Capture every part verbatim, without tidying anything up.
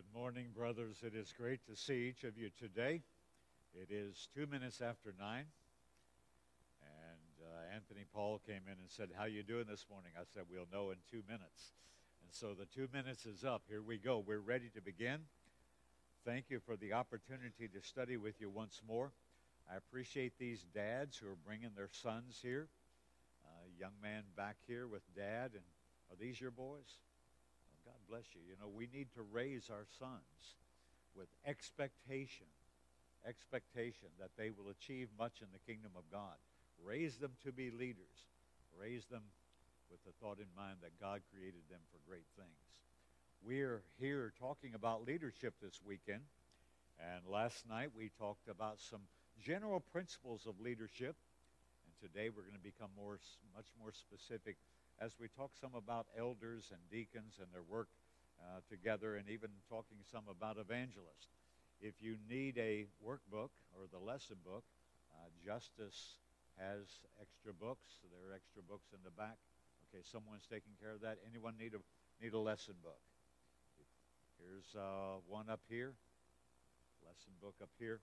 Good morning, brothers. It is great to see each of you today. It is two minutes after nine, and uh, Anthony Paul came in and said, "How you doing this morning?" I said, "We'll know in two minutes." And so the two minutes is up. Here we go. We're ready to begin. Thank you for the opportunity to study with you once more. I appreciate these dads who are bringing their sons here. Uh, young man back here with dad, and are these your boys? God bless you. You know, we need to raise our sons with expectation, expectation that they will achieve much in the kingdom of God. Raise them to be leaders. Raise them with the thought in mind that God created them for great things. We're here talking about leadership this weekend, and last night we talked about some general principles of leadership, and today we're going to become more, much more specific as we talk some about elders and deacons and their work uh, together, and even talking some about evangelists. If you need a workbook or the lesson book, uh, Justice has extra books. There are extra books in the back. Okay, someone's taking care of that. Anyone need a need a lesson book? Here's uh, one up here. Lesson book up here.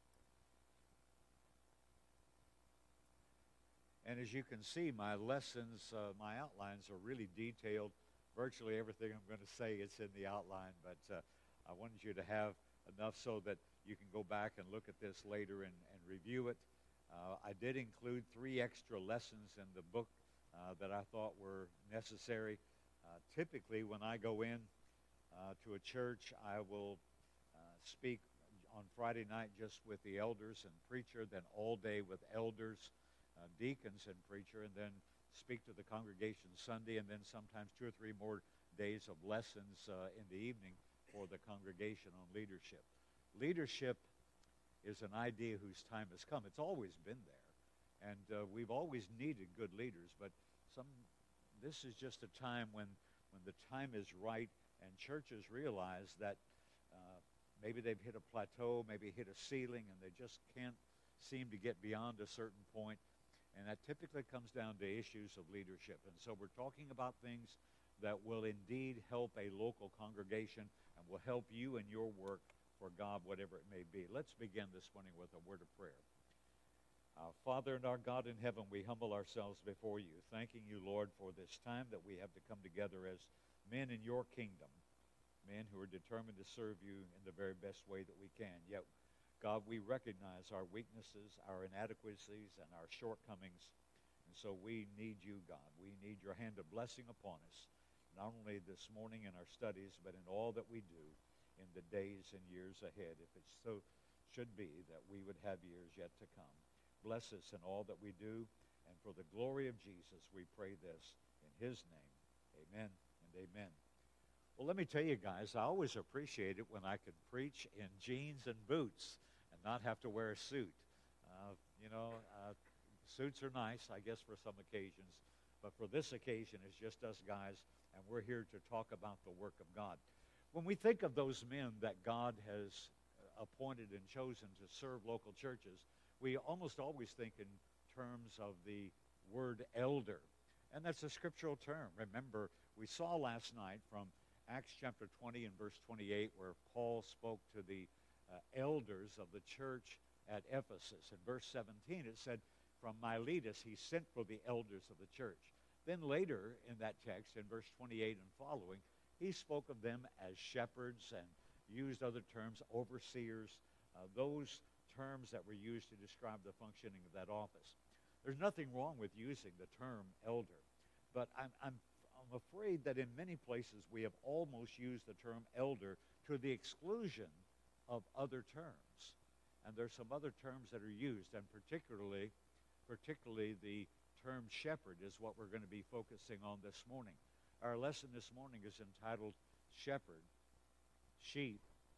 And as you can see, my lessons, uh, my outlines are really detailed. Virtually everything I'm going to say is in the outline, but uh, I wanted you to have enough so that you can go back and look at this later and, and review it. Uh, I did include three extra lessons in the book uh, that I thought were necessary. Uh, typically, when I go in uh, to a church, I will uh, speak on Friday night just with the elders and preacher, then all day with elders, Uh, deacons and preacher, and then speak to the congregation Sunday, and then sometimes two or three more days of lessons uh, in the evening for the congregation on leadership. Leadership is an idea whose time has come. It's always been there, and uh, we've always needed good leaders, but some this is just a time when, when the time is right and churches realize that uh, maybe they've hit a plateau, maybe hit a ceiling, and they just can't seem to get beyond a certain point. And that typically comes down to issues of leadership. And so we're talking about things that will indeed help a local congregation and will help you in your work for God, whatever it may be. Let's begin this morning with a word of prayer. Uh, Father and our God in heaven, we humble ourselves before you, thanking you, Lord, for this time that we have to come together as men in your kingdom, men who are determined to serve you in the very best way that we can. Yet, God, we recognize our weaknesses, our inadequacies, and our shortcomings. And so we need you, God. We need your hand of blessing upon us, not only this morning in our studies, but in all that we do in the days and years ahead, if it so should be that we would have years yet to come. Bless us in all that we do, and for the glory of Jesus, we pray this in his name. Amen and amen. Well, let me tell you guys, I always appreciate it when I could preach in jeans and boots and not have to wear a suit. Uh, you know, uh, suits are nice, I guess, for some occasions. But for this occasion, it's just us guys, and we're here to talk about the work of God. When we think of those men that God has appointed and chosen to serve local churches, we almost always think in terms of the word elder. And that's a scriptural term. Remember, we saw last night from Acts chapter twenty and verse twenty-eight, where Paul spoke to the uh, elders of the church at Ephesus. In verse seventeen, it said, "From Miletus he sent for the elders of the church." Then later in that text, in verse twenty-eight and following, he spoke of them as shepherds and used other terms, overseers, uh, those terms that were used to describe the functioning of that office. There's nothing wrong with using the term elder, but I'm, I'm I'm afraid that in many places we have almost used the term elder to the exclusion of other terms. And there's some other terms that are used, and particularly, particularly the term shepherd is what we're going to be focusing on this morning. Our lesson this morning is entitled Shepherd, Sheep,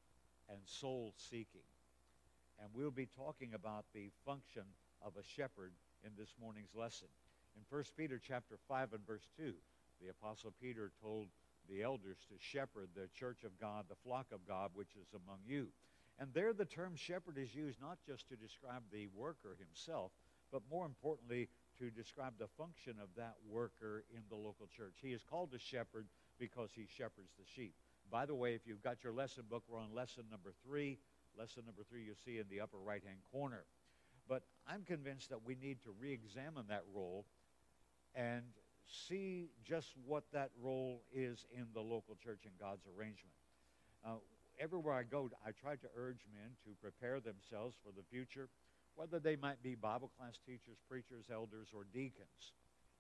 and Soul Seeking. And we'll be talking about the function of a shepherd in this morning's lesson. In First Peter chapter five and verse two, the Apostle Peter told the elders to shepherd the church of God, the flock of God, which is among you. And there the term shepherd is used not just to describe the worker himself, but more importantly, to describe the function of that worker in the local church. He is called a shepherd because he shepherds the sheep. By the way, if you've got your lesson book, we're on lesson number three. Lesson number three you'll see in the upper right-hand corner. But I'm convinced that we need to re-examine that role and see just what that role is in the local church and God's arrangement. Uh, everywhere I go, I try to urge men to prepare themselves for the future, whether they might be Bible class teachers, preachers, elders, or deacons.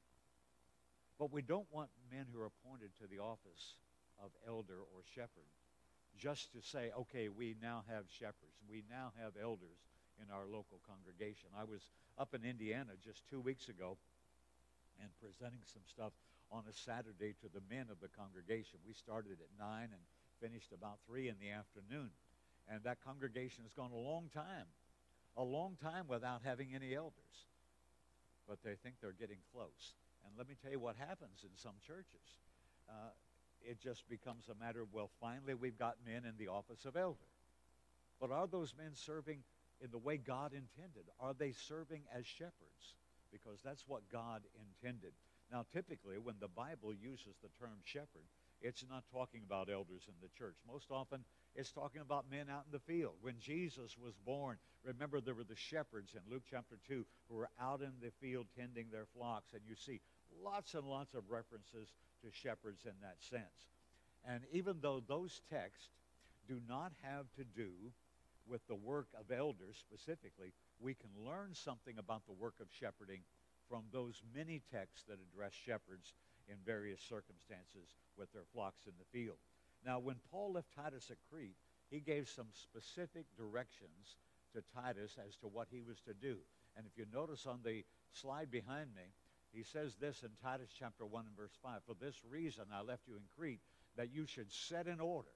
But we don't want men who are appointed to the office of elder or shepherd just to say, okay, we now have shepherds, we now have elders in our local congregation. I was up in Indiana just two weeks ago and presenting some stuff on a Saturday to the men of the congregation. We started at nine and finished about three in the afternoon. And that congregation has gone a long time, a long time without having any elders. But they think they're getting close. And let me tell you what happens in some churches. Uh, it just becomes a matter of, well, finally we've got men in the office of elder. But are those men serving in the way God intended? Are they serving as shepherds? Because that's what God intended. Now, typically, when the Bible uses the term shepherd, it's not talking about elders in the church. Most often, it's talking about men out in the field. When Jesus was born, remember there were the shepherds in Luke chapter two who were out in the field tending their flocks, and you see lots and lots of references to shepherds in that sense. And even though those texts do not have to do with the work of elders specifically, we can learn something about the work of shepherding from those many texts that address shepherds in various circumstances with their flocks in the field. Now, when Paul left Titus at Crete, he gave some specific directions to Titus as to what he was to do. And if you notice on the slide behind me, he says this in Titus chapter one and verse five, "For this reason I left you in Crete, that you should set in order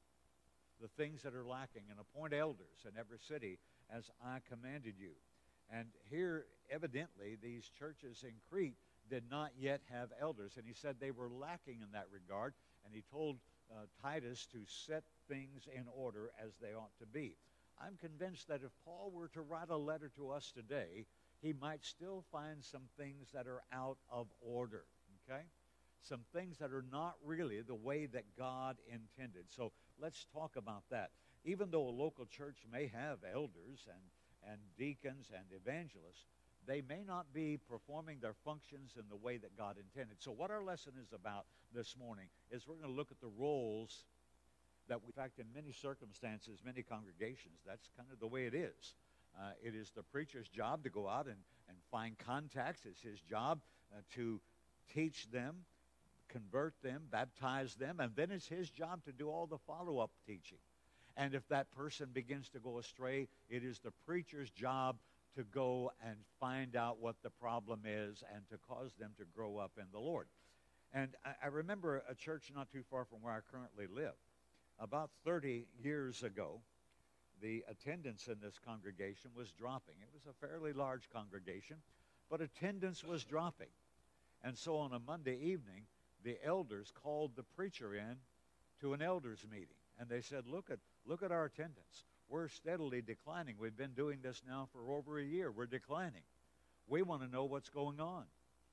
the things that are lacking and appoint elders in every city as I commanded you." And here, evidently, these churches in Crete did not yet have elders. And he said they were lacking in that regard. And he told uh, Titus to set things in order as they ought to be. I'm convinced that if Paul were to write a letter to us today, he might still find some things that are out of order, okay? Some things that are not really the way that God intended. So let's talk about that. Even though a local church may have elders and, and deacons and evangelists, they may not be performing their functions in the way that God intended. So what our lesson is about this morning is we're going to look at the roles that, we, in fact, in many circumstances, many congregations, that's kind of the way it is. Uh, it is the preacher's job to go out and, and find contacts. It's his job uh, to teach them, convert them, baptize them, and then it's his job to do all the follow-up teaching. And if that person begins to go astray, it is the preacher's job to go and find out what the problem is and to cause them to grow up in the Lord. And I, I remember a church not too far from where I currently live. About thirty years ago, the attendance in this congregation was dropping. It was a fairly large congregation, but attendance was dropping. And so on a Monday evening, the elders called the preacher in to an elders meeting. And they said, look at, look at our attendance. We're steadily declining. We've been doing this now for over a year. We're declining. We want to know what's going on.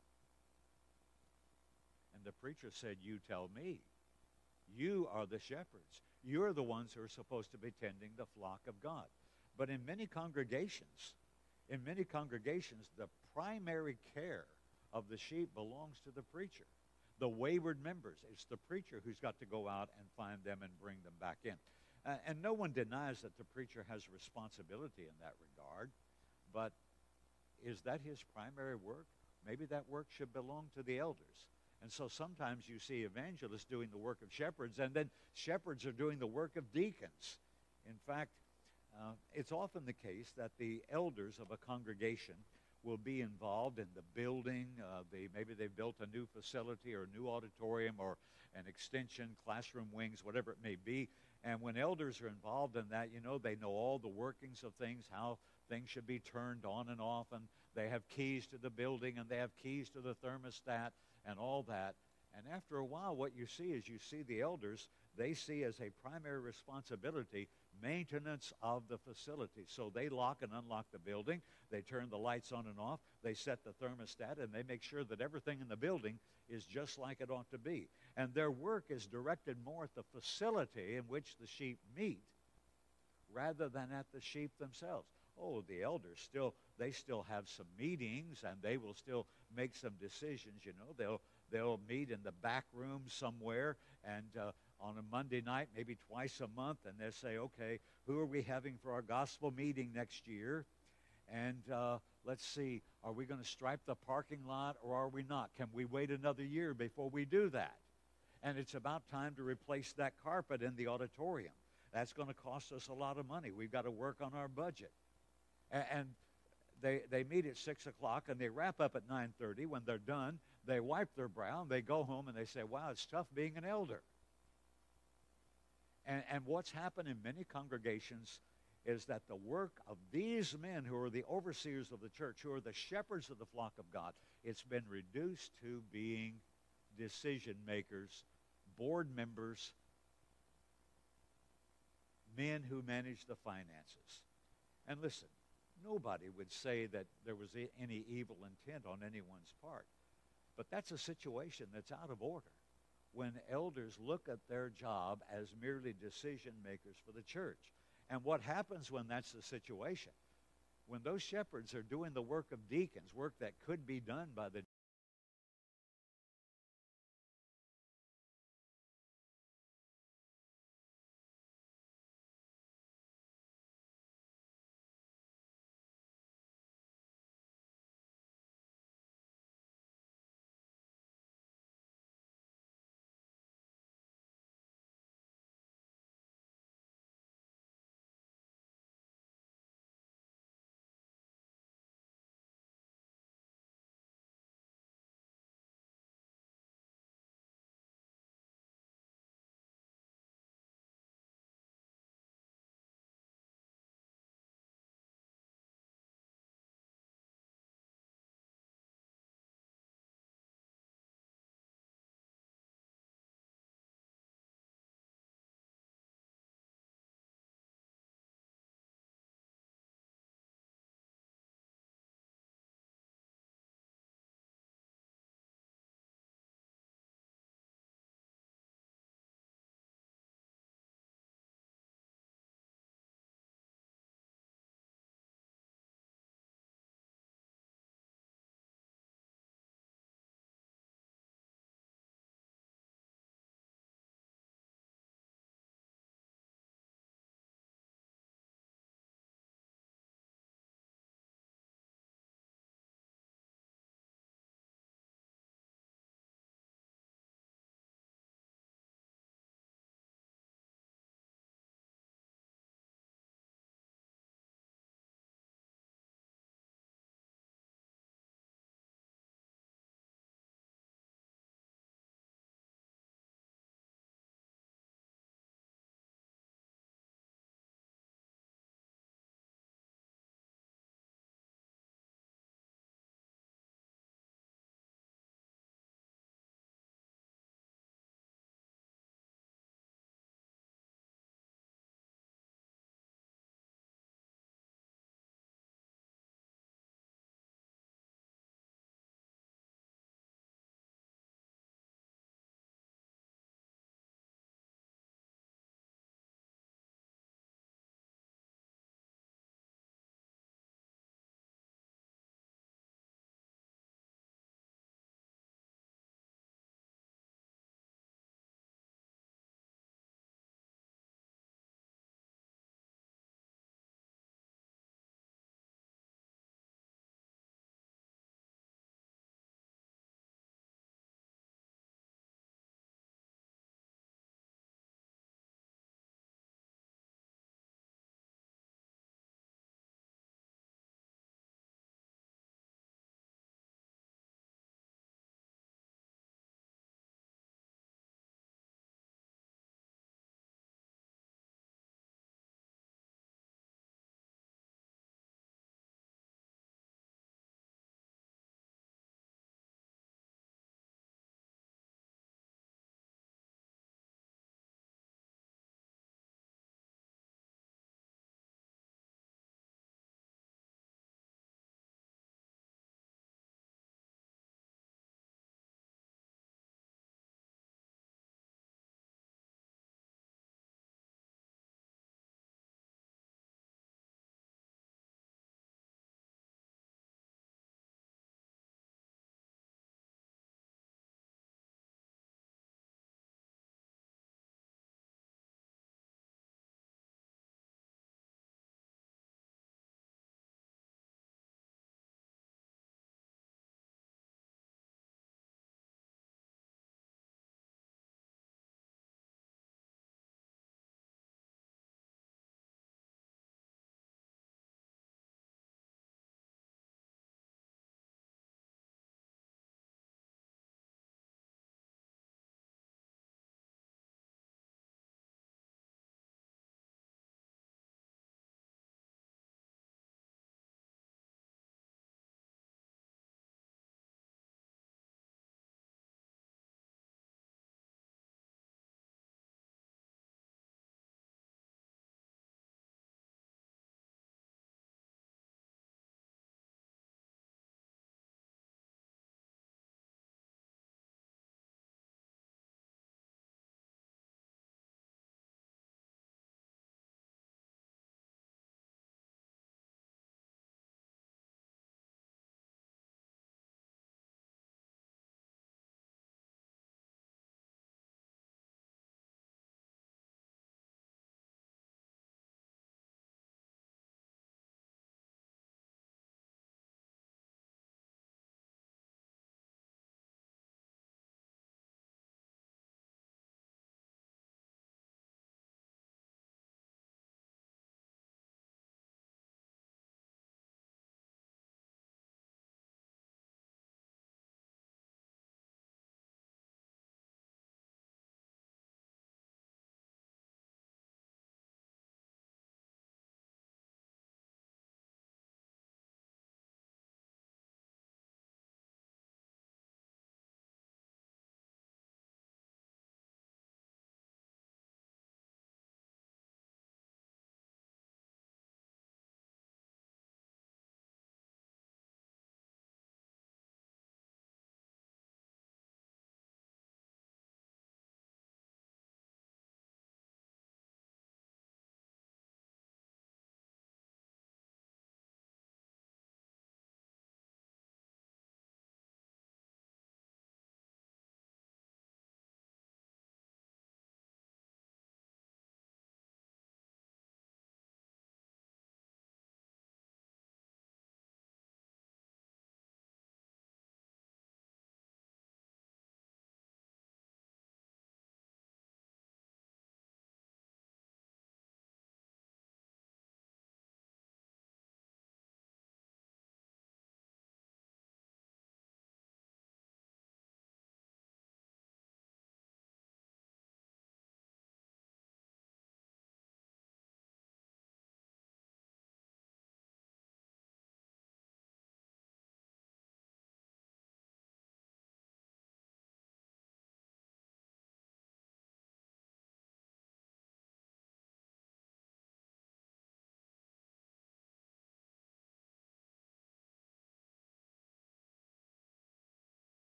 And the preacher said, you tell me. You are the shepherds. You're the ones who are supposed to be tending the flock of God. But in many congregations, in many congregations, the primary care of the sheep belongs to the preacher. The wayward members, it's the preacher who's got to go out and find them and bring them back in. Uh, and no one denies that the preacher has responsibility in that regard, but is that his primary work? Maybe that work should belong to the elders. And so sometimes you see evangelists doing the work of shepherds, and then shepherds are doing the work of deacons. In fact, uh, it's often the case that the elders of a congregation will be involved in the building. Uh, they, maybe they've built a new facility or a new auditorium or an extension, classroom wings, whatever it may be. And when elders are involved in that, you know, they know all the workings of things, how things should be turned on and off, and they have keys to the building, and they have keys to the thermostat and all that. And after a while, what you see is you see the elders, they see as a primary responsibility maintenance of the facility. So they lock and unlock the building. They turn the lights on and off. They set the thermostat, and they make sure that everything in the building is just like it ought to be. And their work is directed more at the facility in which the sheep meet rather than at the sheep themselves. Oh, the elders still, they still have some meetings, and they will still make some decisions. You know, they'll they'll meet in the back room somewhere, and uh, on a Monday night, maybe twice a month, and they'll say, okay, who are we having for our gospel meeting next year? And uh, let's see, are we going to stripe the parking lot or are we not? Can we wait another year before we do that? And it's about time to replace that carpet in the auditorium. That's going to cost us a lot of money. We've got to work on our budget. And they they meet at six o'clock, and they wrap up at nine thirty. When they're done, they wipe their brow, and they go home, and they say, wow, it's tough being an elder. And, and what's happened in many congregations is that the work of these men who are the overseers of the church, who are the shepherds of the flock of God, it's been reduced to being decision makers, board members, men who manage the finances. And listen, nobody would say that there was any evil intent on anyone's part. But that's a situation that's out of order when elders look at their job as merely decision makers for the church. And what happens when that's the situation? When those shepherds are doing the work of deacons, work that could be done by the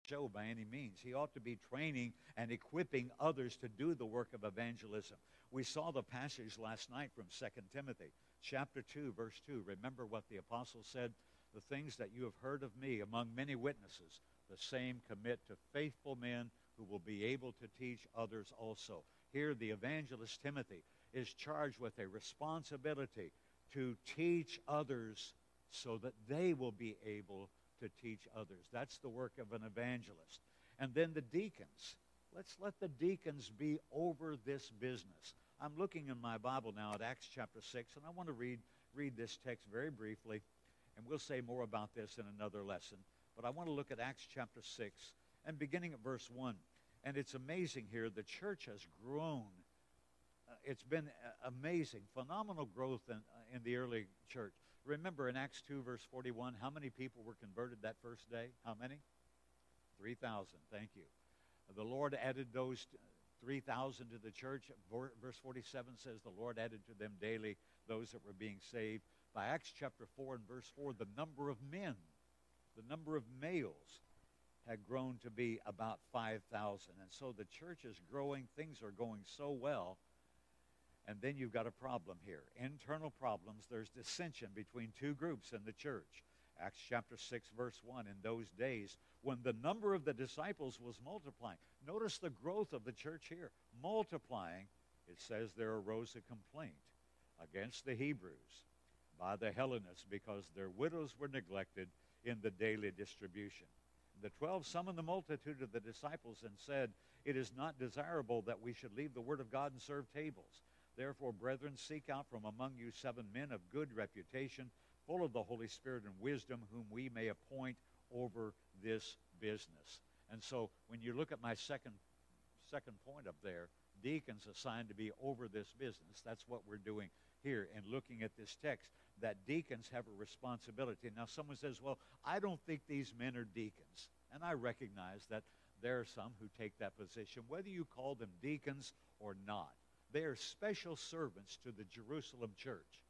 show by any means. He ought to be training and equipping others to do the work of evangelism. We saw the passage last night from Second Timothy, chapter two, verse two. Remember what the apostle said? The things that you have heard of me among many witnesses, the same commit to faithful men who will be able to teach others also. Here, the evangelist Timothy is charged with a responsibility to teach others so that they will be able to teach others. That's the work of an evangelist. And then the deacons. Let's let the deacons be over this business. I'm looking in my Bible now at Acts chapter six, and I want to read, read this text very briefly, and we'll say more about this in another lesson. But I want to look at Acts chapter six, and beginning at verse one. And it's amazing here. The church has grown. Uh, it's been uh, amazing, phenomenal growth in, uh, in the early church. Remember in Acts two, verse forty-one, how many people were converted that first day? How many? three thousand. Thank you. The Lord added those three thousand to the church. Verse forty-seven says the Lord added to them daily those that were being saved. By Acts chapter four and verse four, the number of men, the number of males had grown to be about five thousand. And so the church is growing. Things are going so well. And then you've got a problem here. Internal problems. There's dissension between two groups in the church. Acts chapter six, verse one, in those days when the number of the disciples was multiplying. Notice the growth of the church here. Multiplying, it says there arose a complaint against the Hebrews by the Hellenists because their widows were neglected in the daily distribution. The twelve summoned the multitude of the disciples and said, "It is not desirable that we should leave the word of God and serve tables. Therefore, brethren, seek out from among you seven men of good reputation, full of the Holy Spirit and wisdom, whom we may appoint over this business." And so when you look at my second, second point up there, deacons assigned to be over this business, that's what we're doing here and looking at this text, that deacons have a responsibility. Now someone says, well, I don't think these men are deacons. And I recognize that there are some who take that position, whether you call them deacons or not. They are special servants to the Jerusalem church.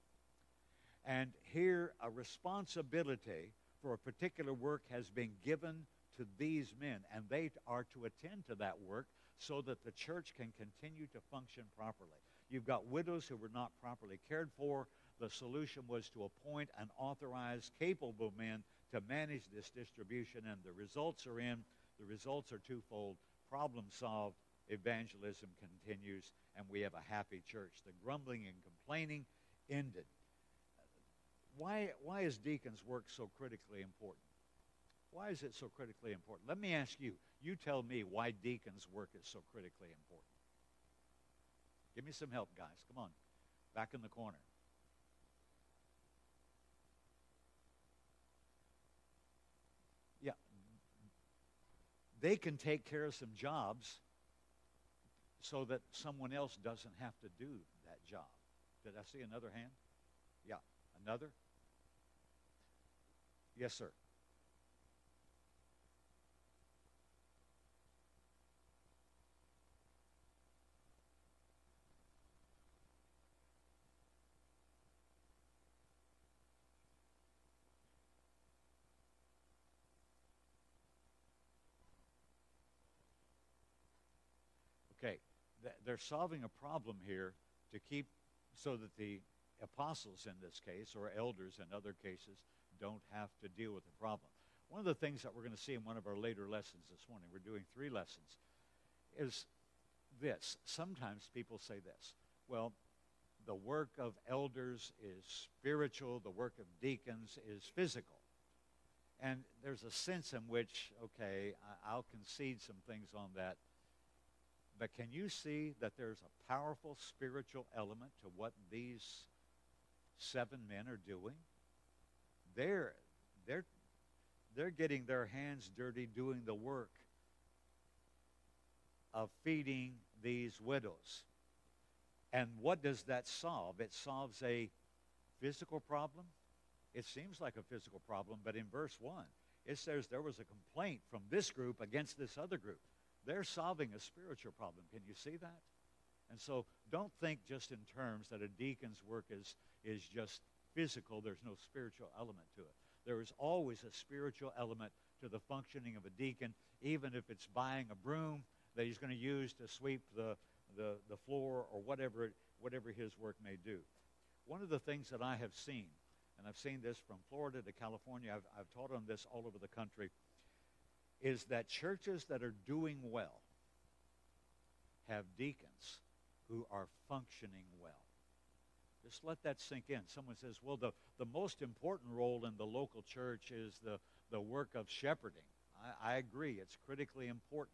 And here a responsibility for a particular work has been given to these men, and they are to attend to that work so that the church can continue to function properly. You've got widows who were not properly cared for. The solution was to appoint and authorize capable men to manage this distribution, and the results are in. The results are twofold. Problem solved, evangelism continues, and we have a happy church. The grumbling and complaining ended. Why, why is deacons' work so critically important? Why is it so critically important? Let me ask you. You tell me why deacons' work is so critically important. Give me some help, guys. Come on. Back in the corner. Yeah. They can take care of some jobs so that someone else doesn't have to do that job. Did I see another hand? Yeah. Another? Yes, sir. Okay, they're solving a problem here to keep so that the apostles in this case, or elders in other cases, don't have to deal with the problem. One of the things that we're going to see in one of our later lessons this morning, we're doing three lessons, is this. Sometimes people say this, well, the work of elders is spiritual, the work of deacons is physical. And there's a sense in which, okay, I'll concede some things on that. But can you see that there's a powerful spiritual element to what these seven men are doing? They're, they're, they're getting their hands dirty doing the work of feeding these widows. And what does that solve? It solves a physical problem. It seems like a physical problem, but in verse one, it says there was a complaint from this group against this other group. They're solving a spiritual problem. Can you see that? And so don't think just in terms that a deacon's work is, is just physical. There's no spiritual element to it. There is always a spiritual element to the functioning of a deacon, even if it's buying a broom that he's going to use to sweep the, the, the floor or whatever, whatever his work may do. One of the things that I have seen, and I've seen this from Florida to California, I've, I've taught on this all over the country, is that churches that are doing well have deacons who are functioning well. Just let that sink in. Someone says, well, the, the most important role in the local church is the, the work of shepherding. I, I agree. It's critically important.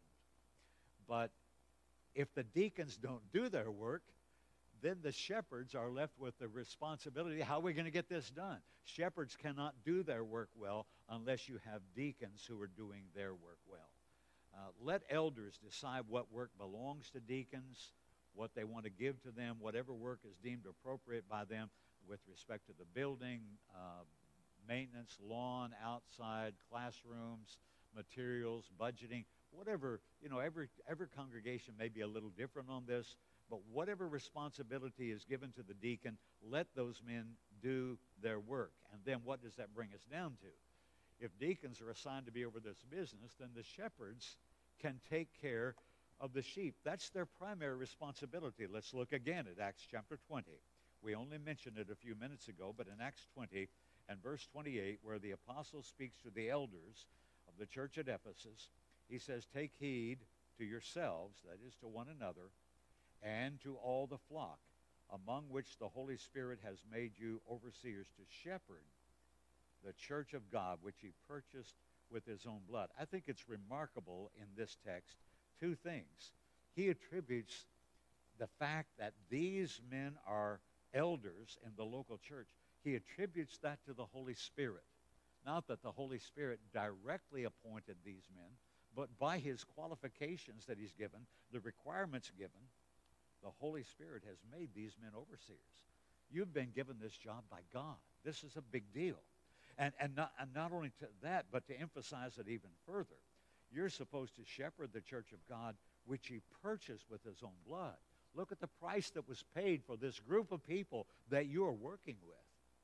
But if the deacons don't do their work, then the shepherds are left with the responsibility. How are we going to get this done? Shepherds cannot do their work well unless you have deacons who are doing their work well. Uh, let elders decide what work belongs to deacons, what they want to give to them, whatever work is deemed appropriate by them with respect to the building, uh, maintenance, lawn, outside, classrooms, materials, budgeting, whatever. You know, every, every congregation may be a little different on this, but whatever responsibility is given to the deacon, let those men do their work. And then what does that bring us down to? If deacons are assigned to be over this business, then the shepherds can take care of the sheep. That's their primary responsibility. Let's look again at Acts chapter twenty. We only mentioned it a few minutes ago, but in Acts twenty and verse twenty-eight, where the apostle speaks to the elders of the church at Ephesus, he says, take heed to yourselves, that is to one another, and to all the flock, among which the Holy Spirit has made you overseers to shepherd the church of God, which he purchased with his own blood. I think it's remarkable in this text, two things. He attributes the fact that these men are elders in the local church. He attributes that to the Holy Spirit. Not that the Holy Spirit directly appointed these men, but by his qualifications that he's given, the requirements given, the Holy Spirit has made these men overseers. You've been given this job by God. This is a big deal. And, and, not, and not only to that, but to emphasize it even further, you're supposed to shepherd the church of God, which he purchased with his own blood. Look at the price that was paid for this group of people that you are working with.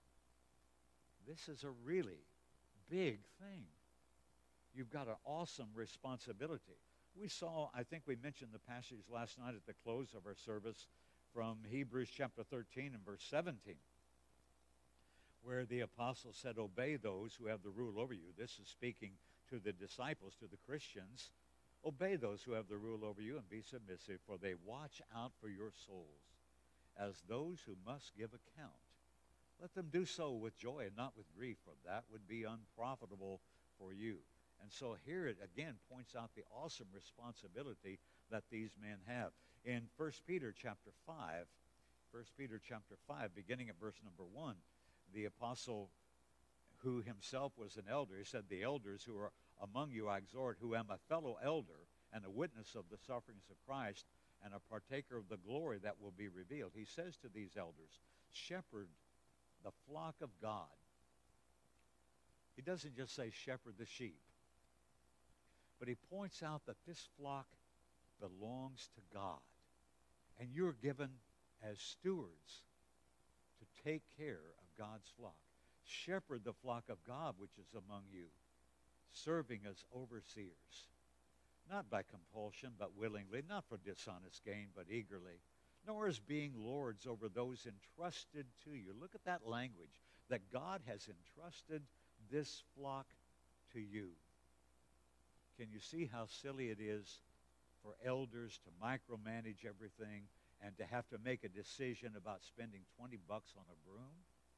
This is a really big thing. You've got an awesome responsibility. We saw, I think we mentioned the passage last night at the close of our service from Hebrews chapter thirteen and verse seventeen, where the apostle said, obey those who have the rule over you. This is speaking to the disciples, to the Christians. Obey those who have the rule over you and be submissive, for they watch out for your souls as those who must give account. Let them do so with joy and not with grief, for that would be unprofitable for you. And so here it again points out the awesome responsibility that these men have. In First Peter chapter five, First Peter chapter five, beginning at verse number one, the apostle, who himself was an elder, he said, the elders who are among you I exhort, who am a fellow elder and a witness of the sufferings of Christ and a partaker of the glory that will be revealed. He says to these elders, shepherd the flock of God. He doesn't just say shepherd the sheep, but he points out that this flock belongs to God, and you're given as stewards to take care of God's flock. Shepherd the flock of God which is among you, serving as overseers, not by compulsion, but willingly, not for dishonest gain, but eagerly, nor as being lords over those entrusted to you. Look at that language, that God has entrusted this flock to you. Can you see how silly it is for elders to micromanage everything and to have to make a decision about spending twenty bucks on a broom?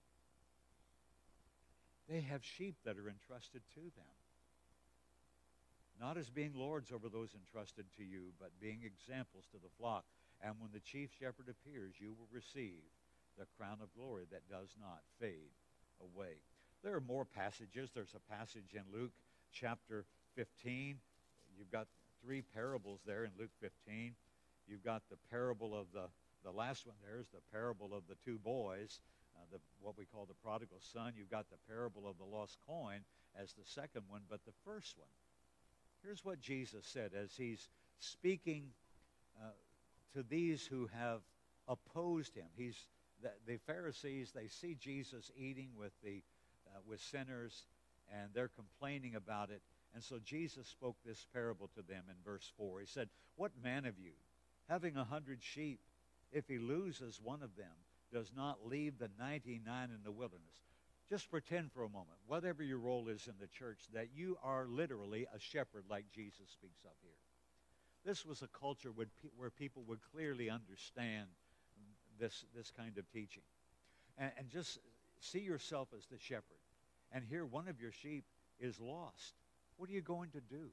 They have sheep that are entrusted to them. Not as being lords over those entrusted to you, but being examples to the flock. And when the chief shepherd appears, you will receive the crown of glory that does not fade away. There are more passages. There's a passage in Luke chapter fifteen. You've got three parables there in Luke fifteen. You've got the parable of the, the last one there is the parable of the two boys, uh, the, what we call the prodigal son. You've got the parable of the lost coin as the second one, but the first one. Here's what Jesus said as he's speaking uh, to these who have opposed him. He's the, the Pharisees, they see Jesus eating with the uh, with sinners, and they're complaining about it. And so Jesus spoke this parable to them in verse four. He said, what man of you, having a hundred sheep, if he loses one of them, does not leave the ninety-nine in the wilderness? Just pretend for a moment, whatever your role is in the church, that you are literally a shepherd like Jesus speaks of here. This was a culture where people would clearly understand this, this kind of teaching. And, and just see yourself as the shepherd. And here one of your sheep is lost. What are you going to do?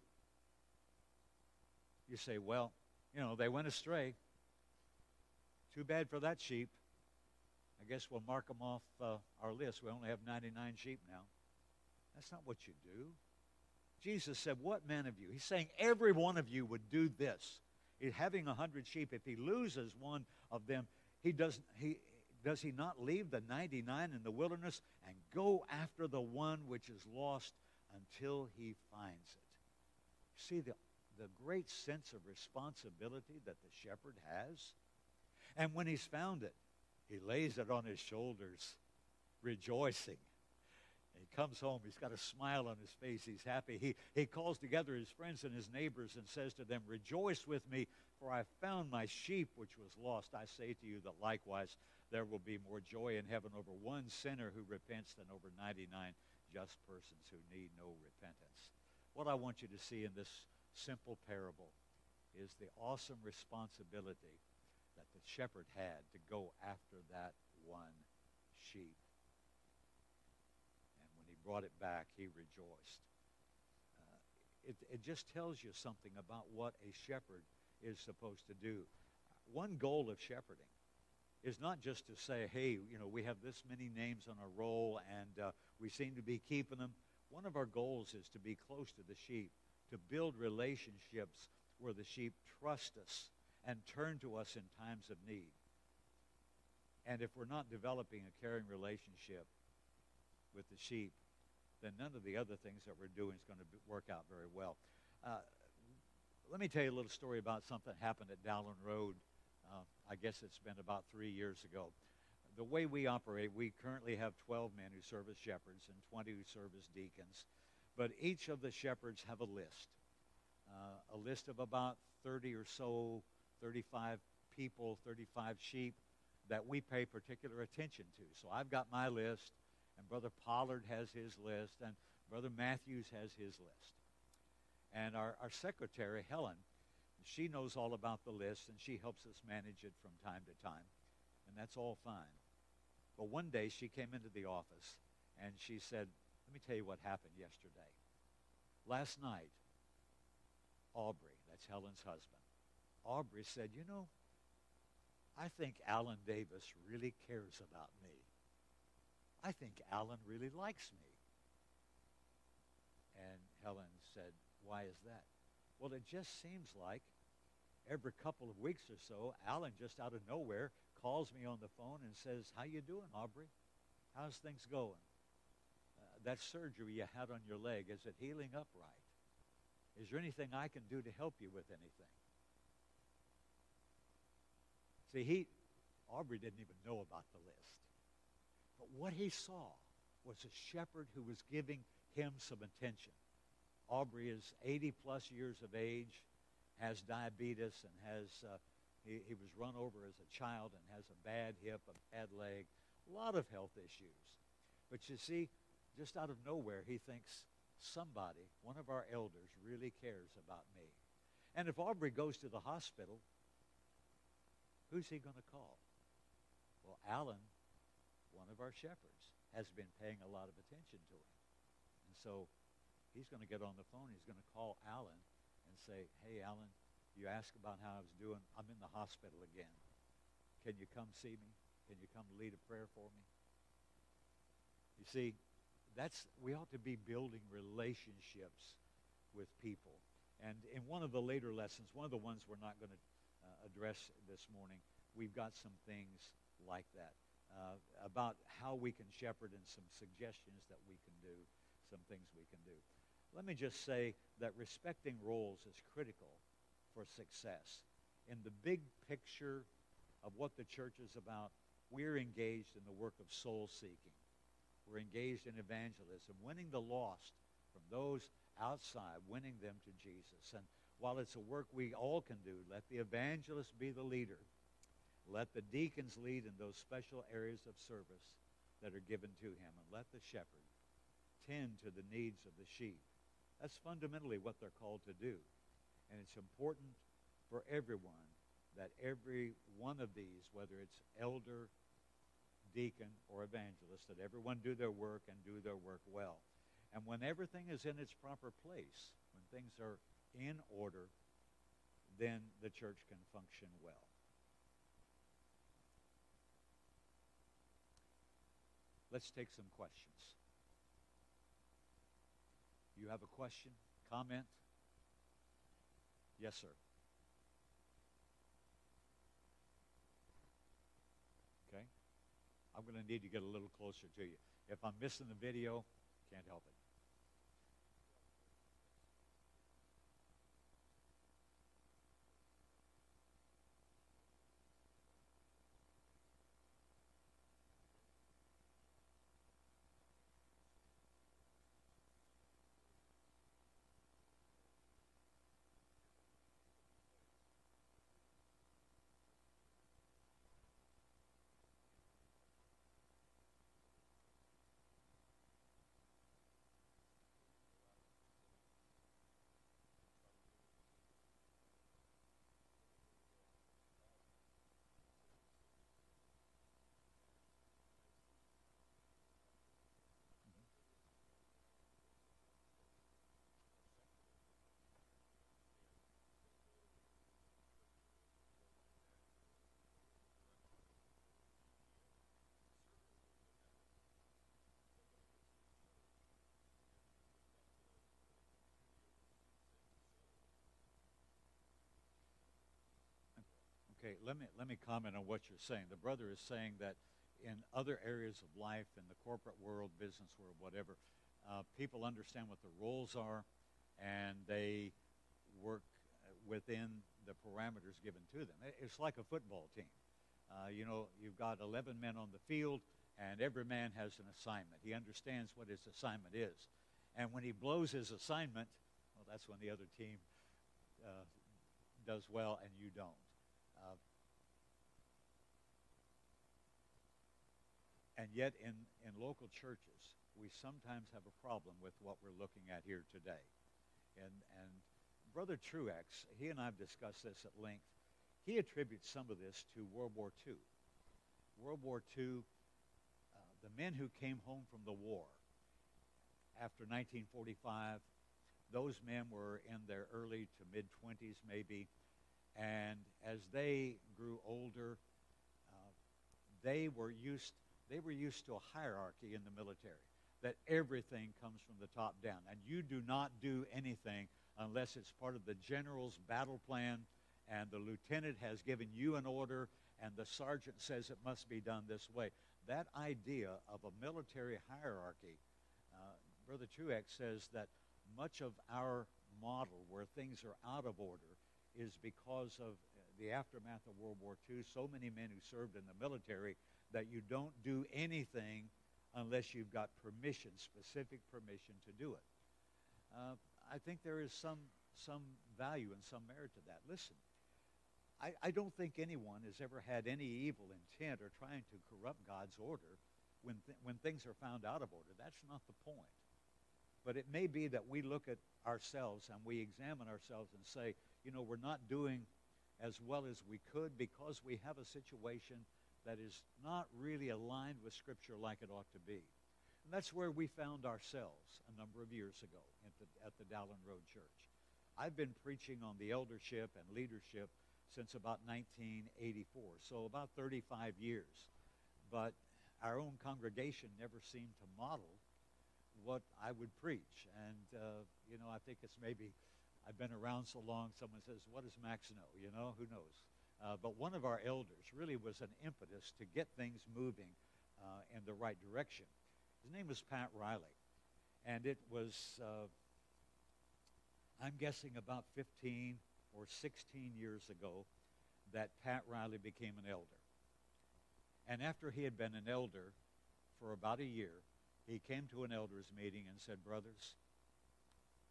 You say, well, you know, they went astray. Too bad for that sheep. I guess we'll mark them off uh, our list. We only have ninety-nine sheep now. That's not what you do. Jesus said, what man of you? He's saying every one of you would do this. He's having a hundred sheep. If he loses one of them, he doesn't, he, does he not leave the ninety-nine in the wilderness and go after the one which is lost until he finds it? See the, the great sense of responsibility that the shepherd has? And when he's found it, he lays it on his shoulders, rejoicing. He comes home. He's got a smile on his face. He's happy. He, he calls together his friends and his neighbors and says to them, rejoice with me, for I found my sheep which was lost. I say to you that likewise there will be more joy in heaven over one sinner who repents than over ninety-nine just persons who need no repentance. What I want you to see in this simple parable is the awesome responsibility that the shepherd had to go after that one sheep. And when he brought it back, he rejoiced. Uh, it, it just tells you something about what a shepherd is supposed to do. One goal of shepherding is not just to say, hey, you know, we have this many names on our roll and uh, we seem to be keeping them. One of our goals is to be close to the sheep, to build relationships where the sheep trust us and turn to us in times of need. And if we're not developing a caring relationship with the sheep, then none of the other things that we're doing is going to work out very well. Uh, let me tell you a little story about something that happened at Dowland Road. Uh, I guess it's been about three years ago. The way we operate, we currently have twelve men who serve as shepherds and twenty who serve as deacons. But each of the shepherds have a list, uh, a list of about thirty or so, thirty-five people, thirty-five sheep that we pay particular attention to. So I've got my list, and Brother Pollard has his list, and Brother Matthews has his list. And our, our secretary, Helen, she knows all about the list, and she helps us manage it from time to time. And that's all fine. But one day she came into the office, and she said, let me tell you what happened yesterday. Last night, Aubrey, that's Helen's husband, Aubrey said, you know, I think Alan Davis really cares about me. I think Alan really likes me. And Helen said, why is that? Well, it just seems like every couple of weeks or so, Alan just out of nowhere calls me on the phone and says, how you doing, Aubrey? How's things going? Uh, that surgery you had on your leg, is it healing up right? Is there anything I can do to help you with anything? See, he, Aubrey didn't even know about the list. But what he saw was a shepherd who was giving him some attention. Aubrey is eighty plus years of age, has diabetes, and has uh, he, he was run over as a child and has a bad hip, a bad leg, a lot of health issues. But you see, just out of nowhere, he thinks somebody, one of our elders, really cares about me. And if Aubrey goes to the hospital, who's he going to call? Well, Alan, one of our shepherds, has been paying a lot of attention to him. And so he's going to get on the phone. He's going to call Alan and say, hey, Alan, you asked about how I was doing. I'm in the hospital again. Can you come see me? Can you come lead a prayer for me? You see, that's we ought to be building relationships with people. And in one of the later lessons, one of the ones we're not going to uh, address this morning, we've got some things like that uh, about how we can shepherd and some suggestions that we can do, some things we can do. Let me just say that respecting roles is critical for success. In the big picture of what the church is about, we're engaged in the work of soul seeking. We're engaged in evangelism, winning the lost from those outside, winning them to Jesus. And while it's a work we all can do, let the evangelist be the leader. Let the deacons lead in those special areas of service that are given to him. And let the shepherd tend to the needs of the sheep. That's fundamentally what they're called to do. And it's important for everyone that every one of these, whether it's elder, deacon, or evangelist, that everyone do their work and do their work well. And when everything is in its proper place, when things are in order, then the church can function well. Let's take some questions. You have a question, comment? Yes, sir. Okay. I'm going to need to get a little closer to you. If I'm missing the video, can't help it. Okay, let me let me comment on what you're saying. The brother is saying that in other areas of life, in the corporate world, business world, whatever, uh, people understand what the roles are, and they work within the parameters given to them. It's like a football team. Uh, you know, you've got eleven men on the field, and every man has an assignment. He understands what his assignment is. And when he blows his assignment, well, that's when the other team uh, does well and you don't. Uh, and yet in, in local churches, we sometimes have a problem with what we're looking at here today. And, and Brother Truex, he and I have discussed this at length. He attributes some of this to World War Two. World War Two, uh, the men who came home from the war after nineteen forty-five, those men were in their early to mid-twenties maybe, and as they grew older, uh, they were used they were used to a hierarchy in the military, that everything comes from the top down, and you do not do anything unless it's part of the general's battle plan, and the lieutenant has given you an order, and the sergeant says it must be done this way. That idea of a military hierarchy, uh, Brother Truex says that much of our model where things are out of order is because of the aftermath of World War Two. So many men who served in the military that you don't do anything unless you've got permission, specific permission to do it. Uh, I think there is some some value and some merit to that. Listen, I, I don't think anyone has ever had any evil intent or trying to corrupt God's order when, th- when things are found out of order. That's not the point. But it may be that we look at ourselves and we examine ourselves and say, you know, we're not doing as well as we could because we have a situation that is not really aligned with Scripture like it ought to be. And that's where we found ourselves a number of years ago at the, at the Dowland Road Church. I've been preaching on the eldership and leadership since about nineteen eighty-four, so about thirty-five years. But our own congregation never seemed to model what I would preach. And, uh, you know, I think it's maybe, I've been around so long, someone says, what does Max know? You know, who knows? Uh, but one of our elders really was an impetus to get things moving uh, in the right direction. His name was Pat Riley. And it was, uh, I'm guessing about fifteen or sixteen years ago that Pat Riley became an elder. And after he had been an elder for about a year, he came to an elders meeting and said, brothers,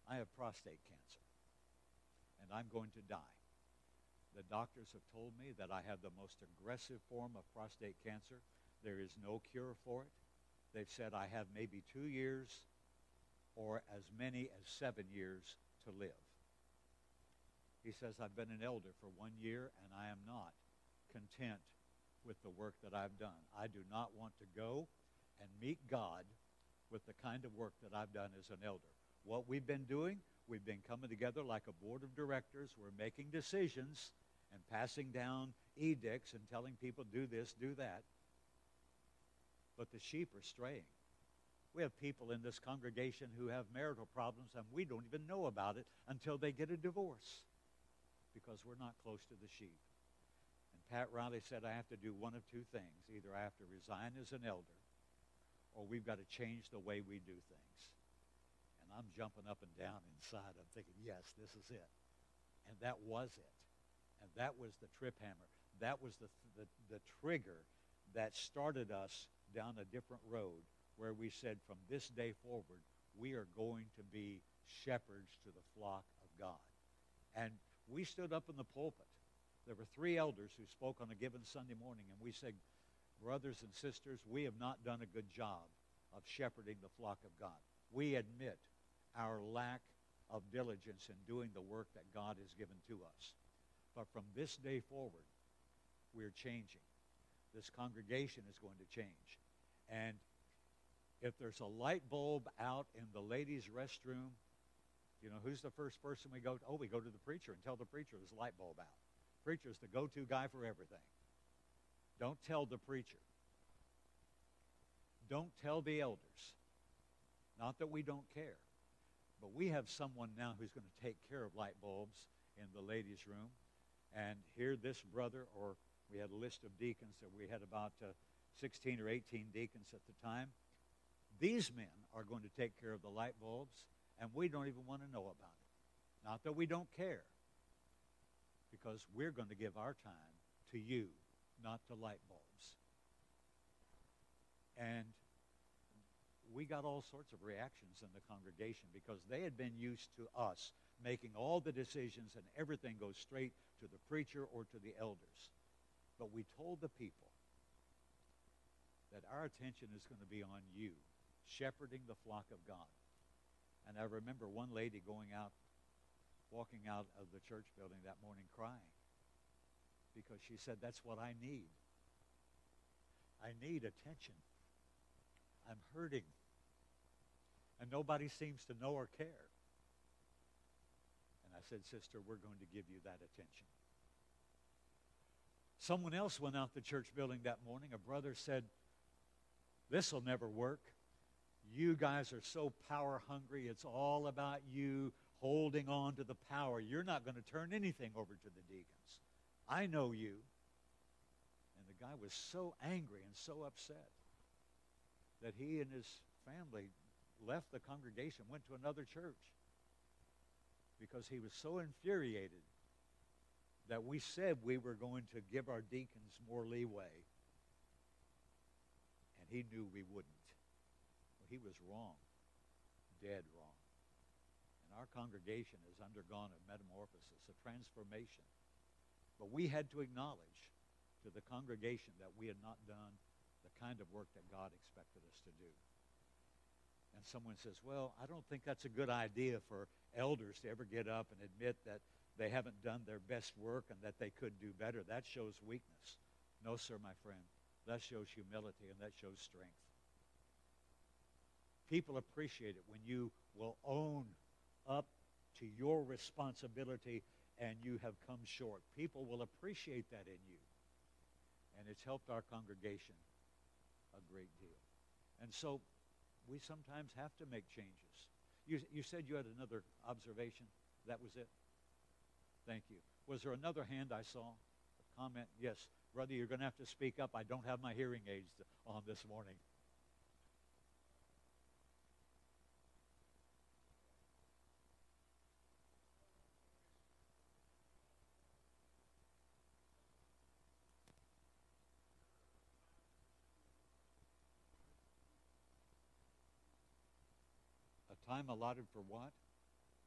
I have prostate cancer, and I'm going to die. The doctors have told me that I have the most aggressive form of prostate cancer. There is no cure for it. They've said I have maybe two years or as many as seven years to live. He says, I've been an elder for one year, and I am not content with the work that I've done. I do not want to go and meet God with the kind of work that I've done as an elder. What we've been doing, we've been coming together like a board of directors. We're making decisions and passing down edicts and telling people, do this, do that. But the sheep are straying. We have people in this congregation who have marital problems, and we don't even know about it until they get a divorce because we're not close to the sheep. And Pat Riley said, I have to do one of two things. Either I have to resign as an elder, or we've got to change the way we do things. And I'm jumping up and down inside. I'm thinking, yes, this is it. And that was it. And that was the trip hammer. That was the, the, the trigger that started us down a different road where we said from this day forward, we are going to be shepherds to the flock of God. And we stood up in the pulpit. There were three elders who spoke on a given Sunday morning, and we said, brothers and sisters, we have not done a good job of shepherding the flock of God. We admit our lack of diligence in doing the work that God has given to us. But from this day forward, we're changing. This congregation is going to change. And if there's a light bulb out in the ladies' restroom, you know, who's the first person we go to? Oh, we go to the preacher and tell the preacher there's a light bulb out. Preacher's the go-to guy for everything. Don't tell the preacher. Don't tell the elders. Not that we don't care. But we have someone now who's going to take care of light bulbs in the ladies' room. And here this brother, or we had a list of deacons, that we had about uh, sixteen or eighteen deacons at the time. These men are going to take care of the light bulbs, and we don't even want to know about it. Not that we don't care, because we're going to give our time to you, not to light bulbs. And we got all sorts of reactions in the congregation because they had been used to us making all the decisions and everything goes straight to the preacher or to the elders. But we told the people that our attention is going to be on you, shepherding the flock of God. And I remember one lady going out, walking out of the church building that morning crying because she said, that's what I need. I need attention. I'm hurting. And nobody seems to know or care. And I said, sister, we're going to give you that attention. Someone else went out the church building that morning. A brother said, this will never work. You guys are so power hungry. It's all about you holding on to the power. You're not going to turn anything over to the deacons. I know you. And the guy was so angry and so upset that he and his family left the congregation, went to another church because he was so infuriated that we said we were going to give our deacons more leeway, and he knew we wouldn't. Well, he was wrong, dead wrong. And our congregation has undergone a metamorphosis, a transformation. But we had to acknowledge to the congregation that we had not done the kind of work that God expected us to do. And someone says, well, I don't think that's a good idea for elders to ever get up and admit that they haven't done their best work and that they could do better. That shows weakness. No, sir, my friend. That shows humility and that shows strength. People appreciate it when you will own up to your responsibility and you have come short. People will appreciate that in you. And it's helped our congregation a great deal. And so we sometimes have to make changes. You, you said you had another observation. That was it? Thank you. Was there another hand I saw? A comment? Yes. Brother, you're going to have to speak up. I don't have my hearing aids on this morning. A time allotted for what?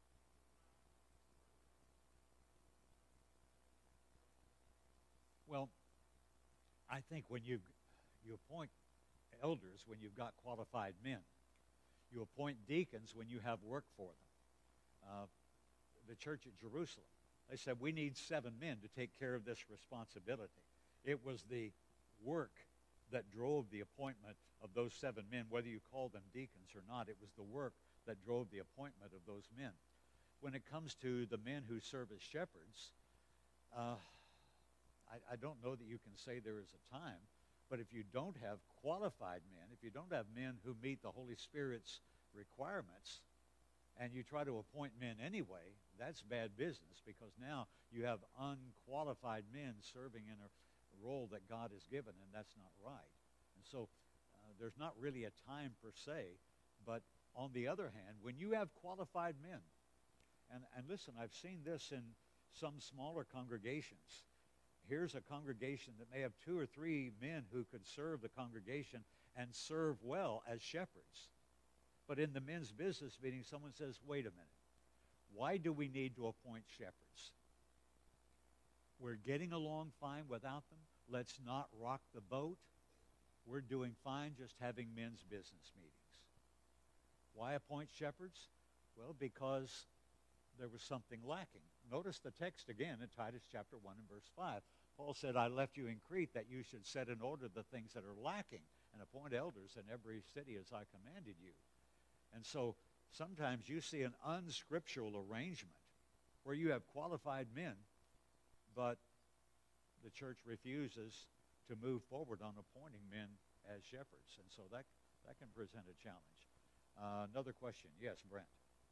Well, I think when you you appoint elders when you've got qualified men, you appoint deacons when you have work for them. Uh, the church at Jerusalem, they said we need seven men to take care of this responsibility. It was the work that drove the appointment of those seven men, whether you call them deacons or not. It was the work that drove the appointment of those men. When it comes to the men who serve as shepherds, uh, I, I don't know that you can say there is a time, but if you don't have qualified men, if you don't have men who meet the Holy Spirit's requirements, and you try to appoint men anyway, that's bad business, because now you have unqualified men serving in a role that God has given, and that's not right. And so uh, there's not really a time per se, but on the other hand, when you have qualified men, and, and listen, I've seen this in some smaller congregations. Here's a congregation that may have two or three men who could serve the congregation and serve well as shepherds. But in the men's business meeting, someone says, wait a minute, why do we need to appoint shepherds? We're getting along fine without them. Let's not rock the boat. We're doing fine just having men's business meetings. Why appoint shepherds? Well, because there was something lacking. Notice the text again in Titus chapter one and verse five. Paul said, I left you in Crete that you should set in order the things that are lacking and appoint elders in every city as I commanded you. And so sometimes you see an unscriptural arrangement where you have qualified men, but the church refuses to move forward on appointing men as shepherds. And so that, that can present a challenge. Uh, another question. Yes, Brent.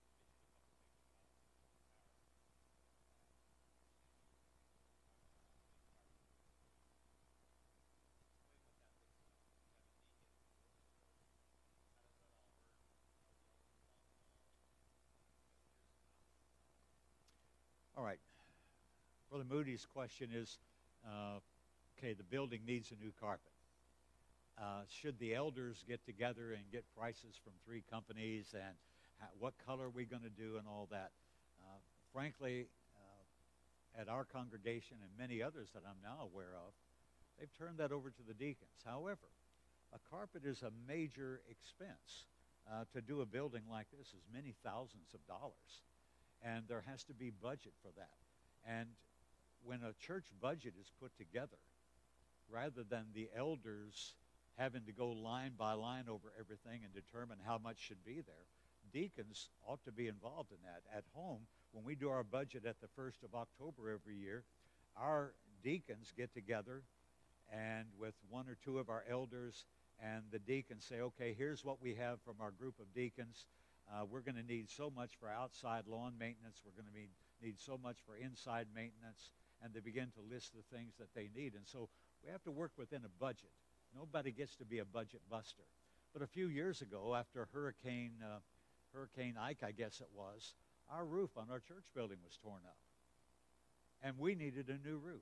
All right. Brother Moody's question is, uh, okay, the building needs a new carpet. Uh, should the elders get together and get prices from three companies, and how, what color are we going to do and all that? Uh, frankly, uh, at our congregation and many others that I'm now aware of, they've turned that over to the deacons. However, a carpet is a major expense. Uh, to do a building like this is many thousands of dollars. And there has to be budget for that. And when a church budget is put together, rather than the elders having to go line by line over everything and determine how much should be there, deacons ought to be involved in that. At home, when we do our budget at the first of October every year, our deacons get together and with one or two of our elders, and the deacons say, okay, here's what we have from our group of deacons. Uh, we're going to need so much for outside lawn maintenance. We're going to need, need so much for inside maintenance. And they begin to list the things that they need. And so we have to work within a budget. Nobody gets to be a budget buster. But a few years ago, after Hurricane, uh, Hurricane Ike, I guess it was, our roof on our church building was torn up. And we needed a new roof.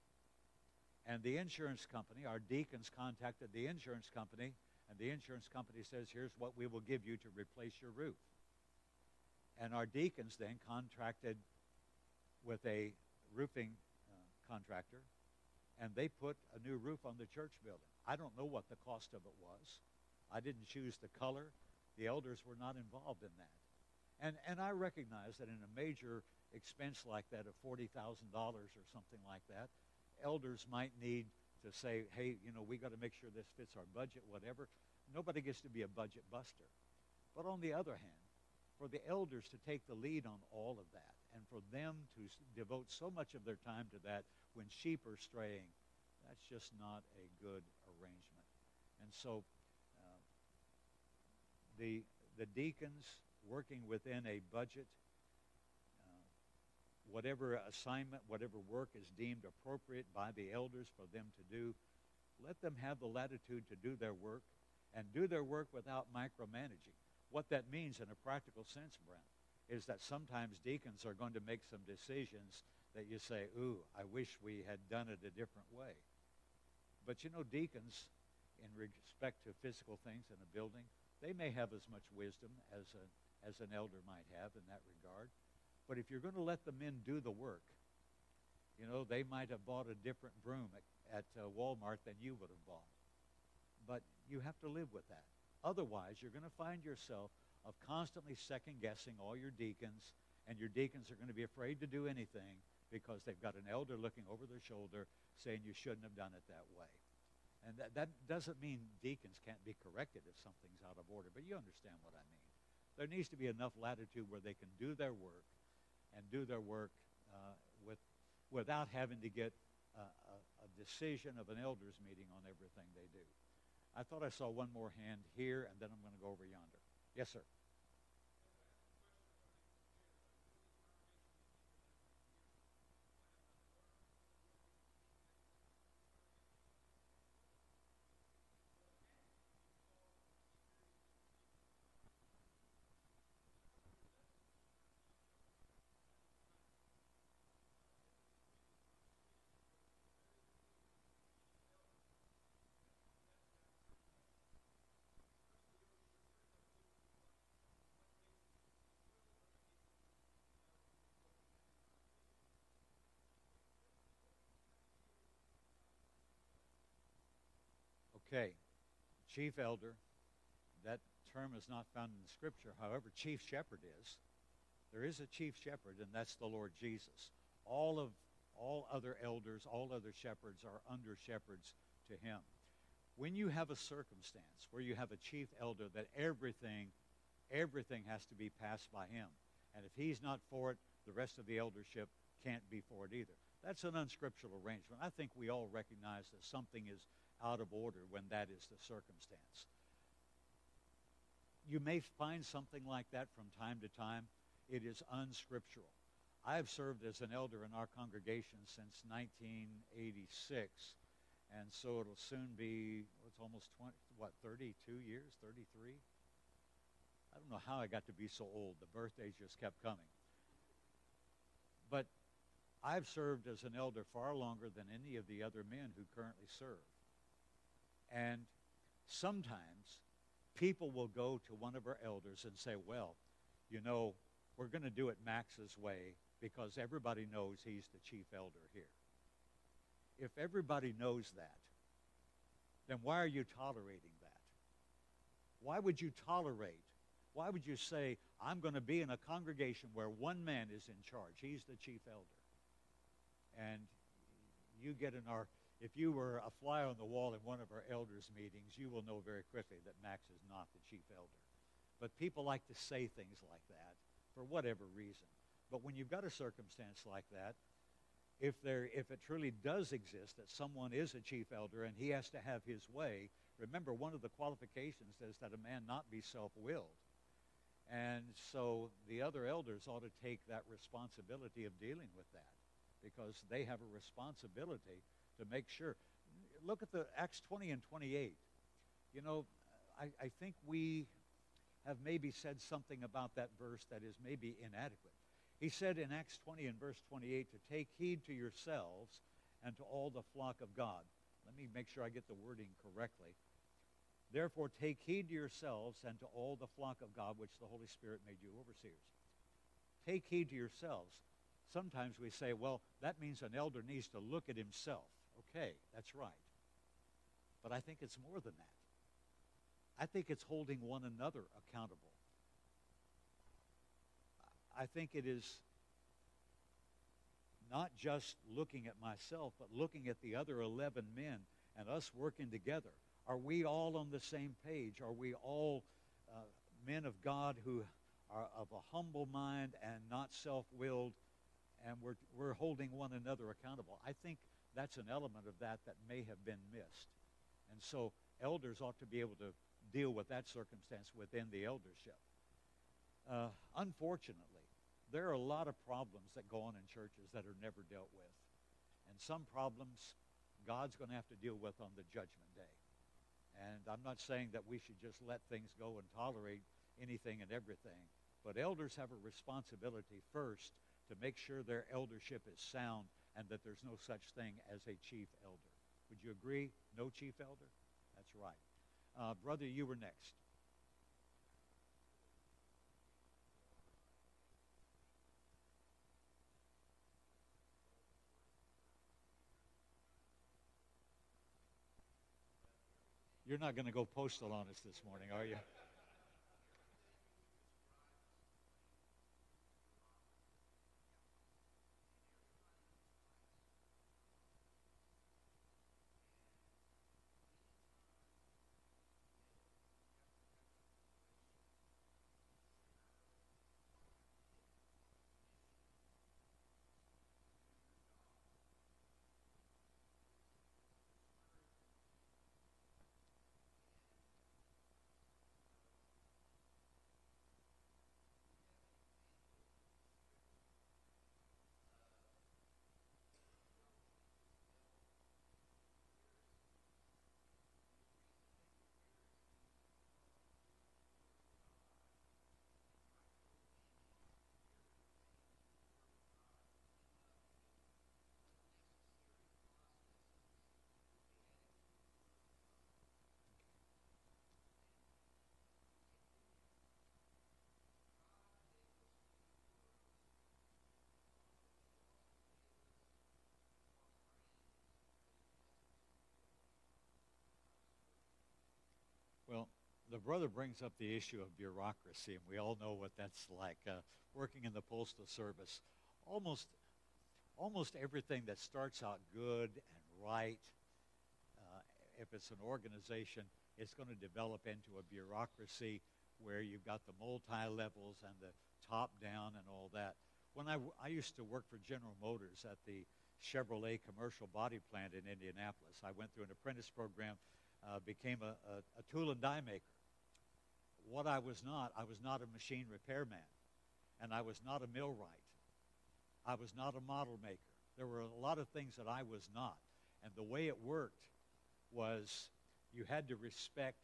And the insurance company, our deacons contacted the insurance company, and the insurance company says, here's what we will give you to replace your roof. And our deacons then contracted with a roofing uh, contractor, and they put a new roof on the church building. I don't know what the cost of it was. I didn't choose the color. The elders were not involved in that. And, and I recognize that in a major expense like that of forty thousand dollars or something like that, elders might need to say, hey, you know, we got to make sure this fits our budget, whatever. Nobody gets to be a budget buster. But on the other hand, for the elders to take the lead on all of that, and for them to s- devote so much of their time to that when sheep are straying, that's just not a good arrangement. And so uh, the, the deacons working within a budget, whatever assignment, whatever work is deemed appropriate by the elders for them to do, let them have the latitude to do their work and do their work without micromanaging. What that means in a practical sense, Brent, is that sometimes deacons are going to make some decisions that you say, ooh, I wish we had done it a different way. But you know, deacons, in respect to physical things in a building, they may have as much wisdom as, a, as an elder might have in that regard. But if you're going to let the men do the work, you know, know, they might have bought a different broom at, at uh, Walmart than you would have bought. But you have to live with that. Otherwise, you're going to find yourself of constantly second-guessing all your deacons, and your deacons are going to be afraid to do anything because they've got an elder looking over their shoulder saying you shouldn't have done it that way. And that, that doesn't mean deacons can't be corrected if something's out of order, but you understand what I mean. There needs to be enough latitude where they can do their work and do their work uh, with, without having to get a, a, a decision of an elders meeting on everything they do. I thought I saw one more hand here, and then I'm going to go over yonder. Yes, sir. Okay. Chief elder, that term is not found in Scripture. However, chief shepherd is. There is a chief shepherd, and that's the Lord Jesus. All of all other elders, all other shepherds are under shepherds to him. When you have a circumstance where you have a chief elder that everything, everything has to be passed by him, and if he's not for it, the rest of the eldership can't be for it either. That's an unscriptural arrangement. I think we all recognize that something is out of order when that is the circumstance. You may find something like that from time to time. It is unscriptural. I have served as an elder in our congregation since nineteen eighty-six, and so it'll soon be, it's almost twenty, what, thirty-two years, thirty-three? I don't know how I got to be so old. The birthdays just kept coming. But I've served as an elder far longer than any of the other men who currently serve. And sometimes people will go to one of our elders and say, well, you know, we're going to do it Max's way because everybody knows he's the chief elder here. If everybody knows that, then why are you tolerating that? Why would you tolerate? Why would you say, I'm going to be in a congregation where one man is in charge? He's the chief elder. And you get in our, if you were a fly on the wall in one of our elders' meetings, you will know very quickly that Max is not the chief elder. But people like to say things like that for whatever reason. But when you've got a circumstance like that, if there, if it truly does exist that someone is a chief elder and he has to have his way, remember one of the qualifications is that a man not be self-willed. And so the other elders ought to take that responsibility of dealing with that because they have a responsibility to make sure. Look at the Acts twenty and twenty-eight. You know, I, I think we have maybe said something about that verse that is maybe inadequate. He said in Acts twenty and verse twenty-eight to take heed to yourselves and to all the flock of God. Let me make sure I get the wording correctly. Therefore, take heed to yourselves and to all the flock of God, which the Holy Spirit made you overseers. Take heed to yourselves. Sometimes we say, well, that means an elder needs to look at himself. Okay, that's right. But I think it's more than that. I think it's holding one another accountable. I think it is not just looking at myself, but looking at the other eleven men and us working together. Are we all on the same page? Are we all uh, men of God who are of a humble mind and not self-willed, and we're, we're holding one another accountable? I think that's an element of that that may have been missed. And so elders ought to be able to deal with that circumstance within the eldership. Uh, unfortunately, there are a lot of problems that go on in churches that are never dealt with. And some problems God's going to have to deal with on the judgment day. And I'm not saying that we should just let things go and tolerate anything and everything. But elders have a responsibility first to make sure their eldership is sound and that there's no such thing as a chief elder. Would you agree? No chief elder? That's right. Uh, brother, you were next. You're not going to go postal on us this morning, are you? Well, the brother brings up the issue of bureaucracy, and we all know what that's like. Uh, working in the Postal Service, almost, almost everything that starts out good and right, uh, if it's an organization, it's going to develop into a bureaucracy where you've got the multi-levels and the top-down and all that. When I, I used to work for General Motors at the Chevrolet commercial body plant in Indianapolis. I went through an apprentice program, uh, became a, a, a tool and die maker. What I was not, I was not a machine repairman, and I was not a millwright. I was not a model maker. There were a lot of things that I was not. And the way it worked was you had to respect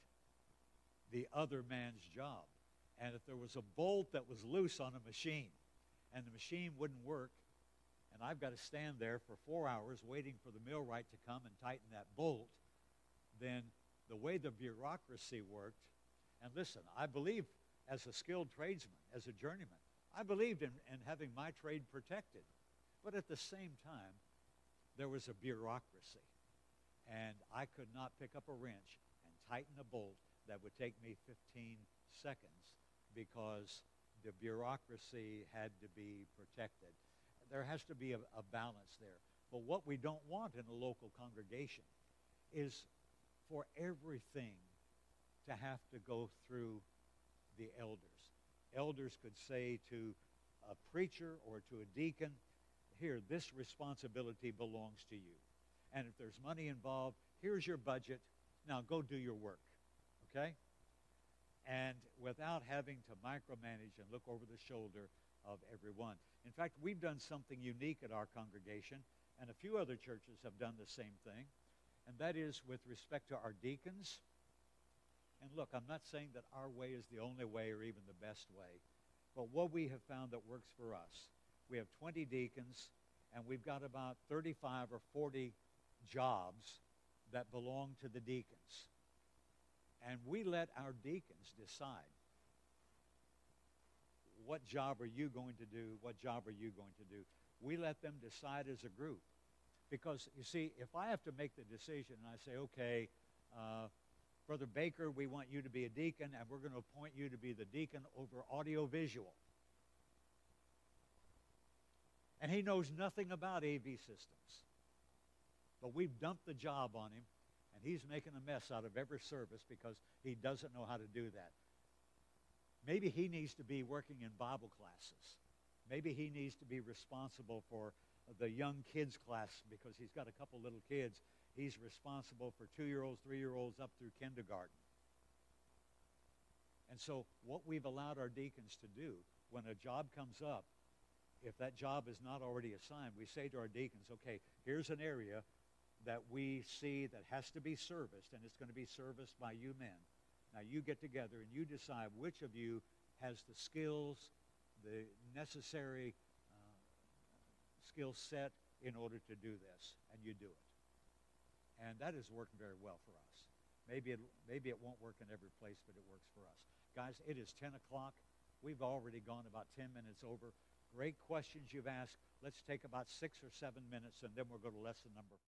the other man's job. And if there was a bolt that was loose on a machine and the machine wouldn't work, and I've got to stand there for four hours waiting for the millwright to come and tighten that bolt, then the way the bureaucracy worked, and listen, I believe as a skilled tradesman, as a journeyman, I believed in, in having my trade protected. But at the same time, there was a bureaucracy. And I could not pick up a wrench and tighten a bolt that would take me fifteen seconds because the bureaucracy had to be protected. There has to be a, a balance there. But what we don't want in a local congregation is for everything to have to go through the elders. Elders could say to a preacher or to a deacon, here, this responsibility belongs to you. And if there's money involved, here's your budget. Now go do your work, okay? And without having to micromanage and look over the shoulder of everyone. In fact, we've done something unique at our congregation, and a few other churches have done the same thing, and that is with respect to our deacons. And look, I'm not saying that our way is the only way or even the best way, but what we have found that works for us, we have twenty deacons, and we've got about thirty-five or forty jobs that belong to the deacons. And we let our deacons decide, what job are you going to do? What job are you going to do? We let them decide as a group. Because, you see, if I have to make the decision and I say, okay, uh, Brother Baker, we want you to be a deacon, and we're going to appoint you to be the deacon over audiovisual. And he knows nothing about A V systems. But we've dumped the job on him, and he's making a mess out of every service because he doesn't know how to do that. Maybe he needs to be working in Bible classes. Maybe he needs to be responsible for the young kids class because he's got a couple little kids. He's responsible for two-year-olds, three-year-olds up through kindergarten. And so what we've allowed our deacons to do, when a job comes up, if that job is not already assigned, we say to our deacons, okay, here's an area that we see that has to be serviced, and it's going to be serviced by you men. Now you get together and you decide which of you has the skills, the necessary uh, skill set in order to do this, and you do it. And that has worked very well for us. Maybe it, maybe it won't work in every place, but it works for us. Guys, it is ten o'clock. We've already gone about ten minutes over. Great questions you've asked. Let's take about six or seven minutes, and then we'll go to lesson number